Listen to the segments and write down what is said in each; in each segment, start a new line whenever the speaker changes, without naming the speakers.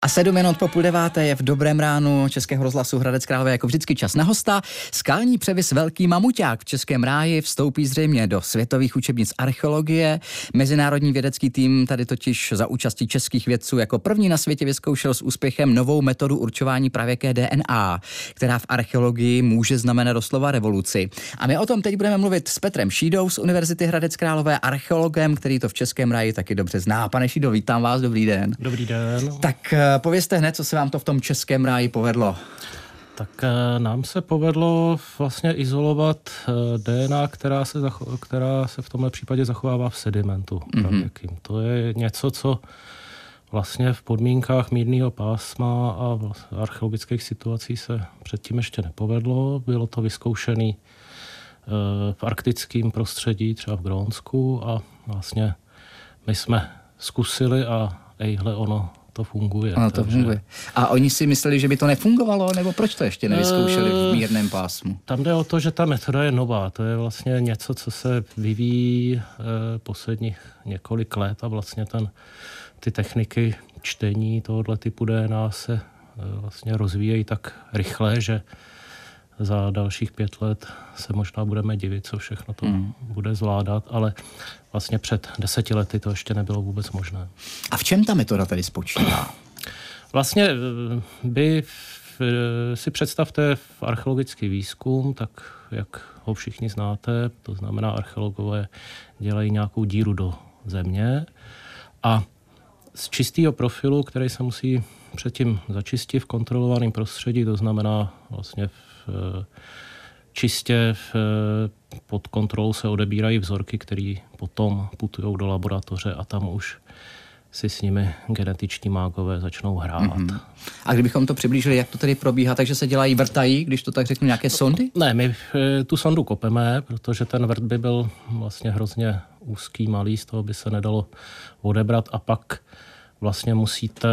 A 7 minut po 8:30 je v Dobrém ránu Českého rozhlasu Hradec Králové jako vždycky čas na hosta. Skalní převis Velký mamuťák v Českém ráji vstoupí zřejmě do světových učebnic archeologie. Mezinárodní vědecký tým tady totiž za účastí českých vědců jako první na světě vyzkoušel s úspěchem novou metodu určování pravěké DNA, která v archeologii může znamenat doslova revoluci. A my o tom teď budeme mluvit s Petrem Šídou z Univerzity Hradec Králové, archeologem, který to v Českém ráji taky dobře zná. Pane Šído, vítám vás, dobrý den.
Dobrý den.
Tak povězte hned, co se vám to v tom Českém ráji povedlo.
Tak nám se povedlo vlastně izolovat DNA, která se v tomhle případě zachovává v sedimentu. Mm-hmm. To je něco, co vlastně v podmínkách mírného pásma a archeologických situací se předtím ještě nepovedlo. Bylo to vyzkoušené v arktickém prostředí, třeba v Grónsku, a vlastně my jsme zkusili a ejhle, ono to funguje.
Ano, to funguje. A oni si mysleli, že by to nefungovalo, nebo proč to ještě nevyzkoušeli v mírném pásmu?
Tam jde o to, že ta metoda je nová. To je vlastně něco, co se vyvíjí posledních několik let a vlastně ty techniky čtení tohoto typu DNA se vlastně rozvíjejí tak rychle, že za dalších 5 let se možná budeme divit, co všechno to bude zvládat, ale vlastně před 10 lety to ještě nebylo vůbec možné.
A v čem ta metoda tady spočívá?
Vlastně vy si představte archeologický výzkum, tak jak ho všichni znáte, to znamená archeologové dělají nějakou díru do země a z čistého profilu, který se musí předtím začistit v kontrolovaném prostředí, to znamená vlastně čistě pod kontrolou se odebírají vzorky, které potom putují do laboratoře a tam už si s nimi genetiční mágové začnou hrát. Mm-hmm.
A kdybychom to přiblížili, jak to tedy probíhá, takže se dělají vrtají, když to tak řeknu, nějaké sondy?
Ne, my tu sondu kopeme, protože ten vrt by byl vlastně hrozně úzký, malý, z toho by se nedalo odebrat a pak vlastně musíte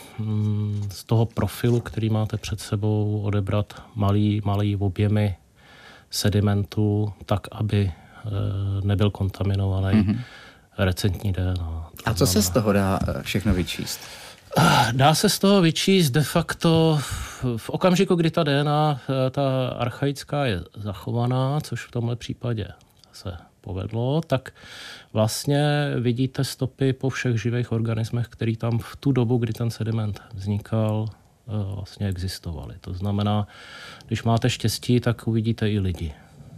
z toho profilu, který máte před sebou, odebrat malý objemy sedimentu, tak, aby nebyl kontaminovaný recentní DNA.
A co se z toho dá všechno vyčíst?
Dá se z toho vyčíst de facto v okamžiku, kdy ta DNA, ta archaická, je zachovaná, což v tomhle případě se povedlo, tak vlastně vidíte stopy po všech živých organismech, který tam v tu dobu, kdy ten sediment vznikal, vlastně existovaly. To znamená, když máte štěstí, tak uvidíte i lidi.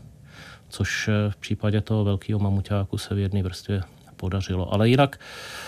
Což v případě toho velkého mamuťáku se v jedné vrstvě podařilo. Ale jinak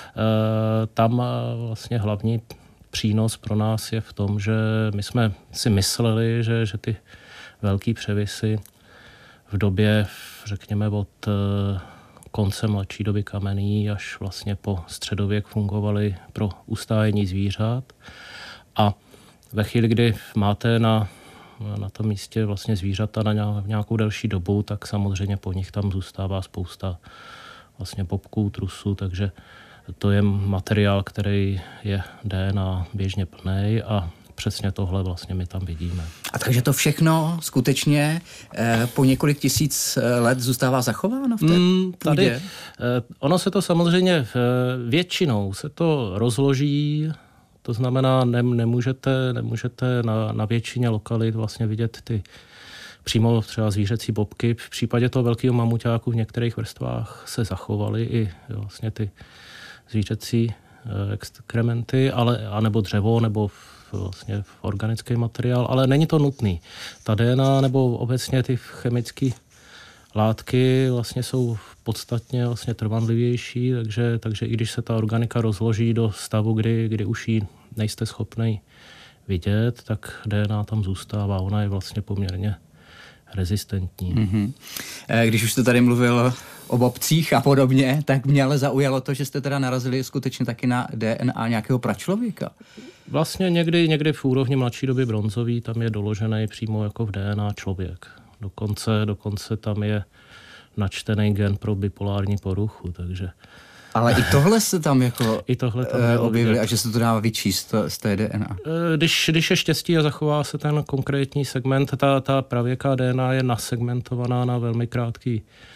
tam vlastně hlavní přínos pro nás je v tom, že my jsme si mysleli, že ty velký převisy v době, řekněme, od konce mladší doby kamenný až vlastně po středověk fungovaly pro ustájení zvířat. A ve chvíli, kdy máte na tom místě vlastně zvířata na nějakou delší dobu, tak samozřejmě po nich tam zůstává spousta vlastně bobků, trusů, takže to je materiál, který je DNA běžně plnej a přesně tohle vlastně my tam vidíme.
A takže to všechno skutečně po několik tisíc let zůstává zachováno v té půdě?
Ono se to samozřejmě většinou se to rozloží, to znamená, nemůžete na většině lokalit vlastně vidět ty přímo třeba zvířecí bobky. V případě toho velkého mamuťáku v některých vrstvách se zachovaly i vlastně ty zvířecí exkrementy, anebo dřevo, nebo vlastně organický materiál, ale není to nutný. Ta DNA nebo obecně ty chemické látky vlastně jsou podstatně vlastně trvanlivější, takže i když se ta organika rozloží do stavu, kdy už ji nejste schopný vidět, tak DNA tam zůstává. Ona je vlastně poměrně rezistentní.
Mm-hmm. Když už jste tady mluvil o bobcích a podobně, tak mě ale zaujalo to, že jste teda narazili skutečně taky na DNA nějakého pračlověka.
Vlastně někdy v úrovni mladší doby bronzový tam je doložený přímo jako v DNA člověk. Dokonce tam je načtený gen pro bipolární poruchu, takže...
Ale i tohle se tam jako objevili a že se to dá vyčíst z té DNA.
Když je štěstí a zachová se ten konkrétní segment, ta pravěká DNA je nasegmentovaná na velmi krátký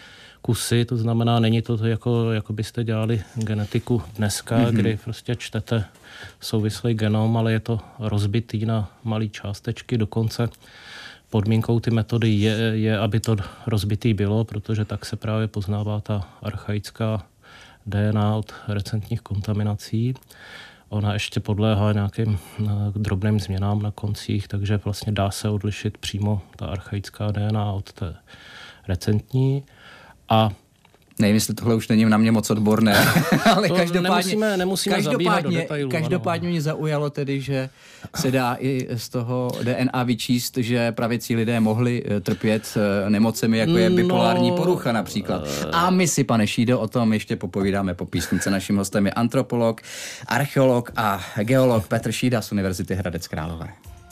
kusy, to znamená, není to jako byste dělali genetiku dneska, kdy prostě čtete souvislý genom, ale je to rozbitý na malé částečky, dokonce podmínkou ty metody je, aby to rozbitý bylo, protože tak se právě poznává ta archaická DNA od recentních kontaminací. Ona ještě podléhá nějakým drobným změnám na koncích, takže vlastně dá se odlišit přímo ta archaická DNA od té recentní. A
nevím, jestli tohle už není na mě moc odborné, ale
nemusíme zabíhat do detailů.
Každopádně mě zaujalo tedy, že se dá i z toho DNA vyčíst, že pravěcí lidé mohli trpět nemocemi, jako je bipolární porucha například. A my si, pane Šído, o tom ještě popovídáme po písničce. Naším hostem je antropolog, archeolog a geolog Petr Šída z Univerzity Hradec Králové.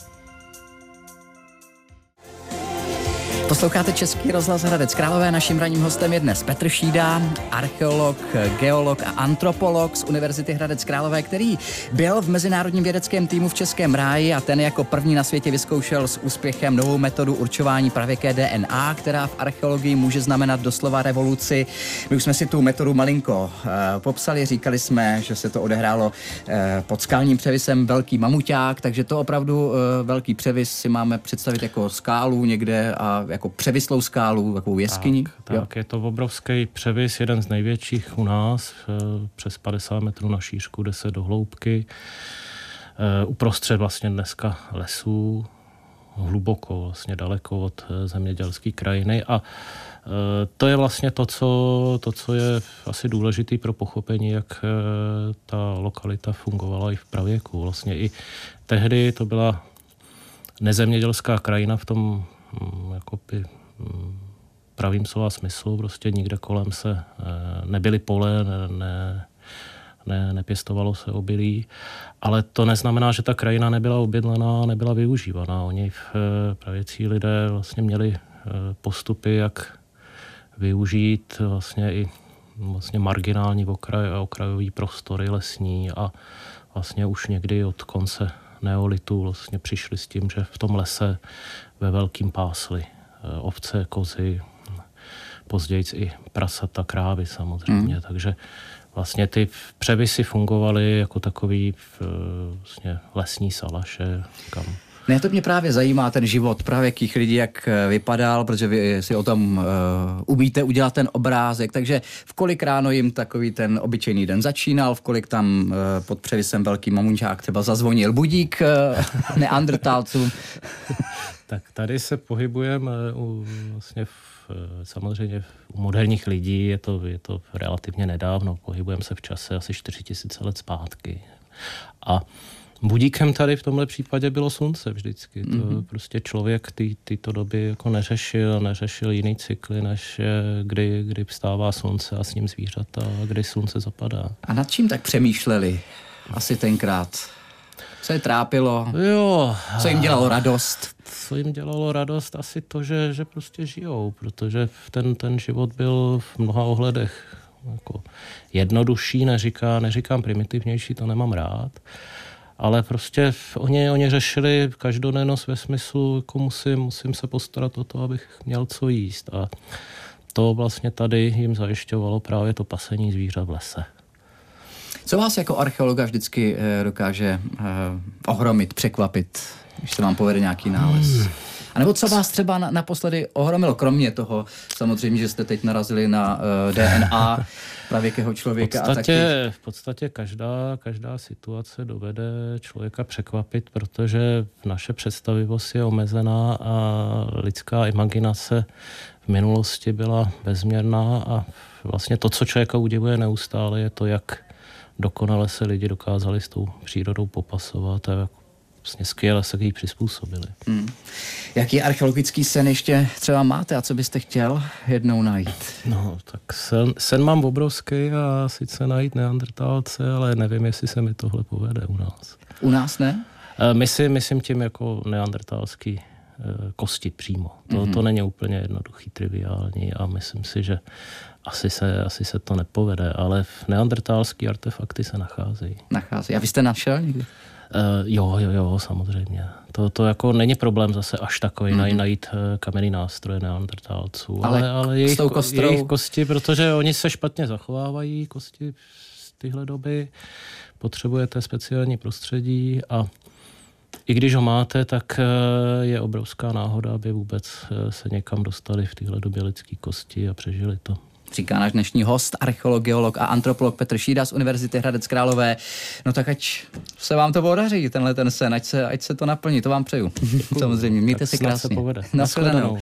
Posloucháte Český rozhlas Hradec Králové. Naším ranním hostem je dnes Petr Šída, archeolog, geolog a antropolog z Univerzity Hradec Králové, který byl v mezinárodním vědeckém týmu v Českém ráji a ten jako první na světě vyzkoušel s úspěchem novou metodu určování pravěké DNA, která v archeologii může znamenat doslova revoluci. My už jsme si tu metodu malinko popsali, říkali jsme, že se to odehrálo pod skalním převisem Velký Mamuťák, takže to opravdu velký převis si máme představit jako skálu někde a jako převislou skálu, takovou jeskyni.
Tak je to obrovský převis, jeden z největších u nás, přes 50 metrů na šířku, 10 do hloubky. Uprostřed vlastně dneska lesů, hluboko, vlastně daleko od zemědělské krajiny a to je vlastně to, co je asi důležitý pro pochopení, jak ta lokalita fungovala i v pravěku. Vlastně i tehdy to byla nezemědělská krajina v tom jakoby pravým slova smyslu, prostě nikde kolem se nebyly pole, nepěstovalo se obilí, ale to neznamená, že ta krajina nebyla obydlená, nebyla využívaná. Oni pravěcí lidé vlastně měli postupy, jak využít vlastně i vlastně marginální okrajový prostory lesní a vlastně už někdy od konce neolitu vlastně přišli s tím, že v tom lese ve velkým pásli ovce, kozy, později i prasata, krávy samozřejmě. Takže vlastně ty převisy fungovaly jako takový vlastně lesní salaše.
Ne, to mě právě zajímá, ten život pravěkých lidí, jak vypadal, protože vy si o tom umíte udělat ten obrázek, takže v kolik ráno jim takový ten obyčejný den začínal, v kolik tam pod převisem Velký Mamuťák třeba zazvonil budík neandrtálcům.
Tak tady se pohybujeme vlastně samozřejmě u moderních lidí, je to relativně nedávno, pohybujeme se v čase asi 4000 let zpátky. A budíkem tady v tomhle případě bylo slunce vždycky. To prostě člověk tyto doby jako neřešil jiný cykly, než kdy vstává slunce a s ním zvířata, kdy slunce zapadá.
A nad čím tak přemýšleli asi tenkrát? Co je trápilo?
Jo.
Co jim dělalo radost?
Co jim dělalo radost? Asi to, že prostě žijou, protože ten život byl v mnoha ohledech jako jednodušší, neříkám primitivnější, to nemám rád. Ale prostě oni řešili každodennost ve smyslu, jako musím se postarat o to, abych měl co jíst. A to vlastně tady jim zajišťovalo právě to pasení zvířat v lese.
Co vás jako archeologa vždycky dokáže ohromit, překvapit, když se vám povede nějaký nález? A nebo co vás třeba naposledy ohromilo, kromě toho, samozřejmě, že jste teď narazili na DNA pravěkého člověka.
V podstatě každá situace dovede člověka překvapit, protože naše představivost je omezená a lidská imaginace v minulosti byla bezměrná a vlastně to, co člověka udivuje neustále, je to, jak dokonale se lidi dokázali s tou přírodou popasovat a jak vlastně skvěle se k jí přizpůsobili.
Jaký archeologický sen ještě třeba máte a co byste chtěl jednou najít?
No, tak sen mám obrovský a sice najít neandrtálce, ale nevím, jestli se mi tohle povede u nás.
U nás ne?
Myslím tím jako neandrtálský kosti přímo. To není úplně jednoduchý, triviální a myslím si, že asi se to nepovede, ale neandrtálský artefakty se nacházejí.
A vy jste našel někdy?
Jo, samozřejmě. To jako není problém zase až takový najít kamenný nástroje neandertálců, ale jejich kosti, protože oni se špatně zachovávají, kosti z téhle doby, potřebujete speciální prostředí a i když ho máte, tak je obrovská náhoda, aby vůbec se někam dostali v téhle době lidský kosti a přežili to.
Říká náš dnešní host, archeolog, geolog a antropolog Petr Šída z Univerzity Hradec Králové. No tak ať se vám to podaří, ten sen, ať se to naplní, to vám přeju. Samozřejmě, mějte si krásně.
Povede.
Nashledanou.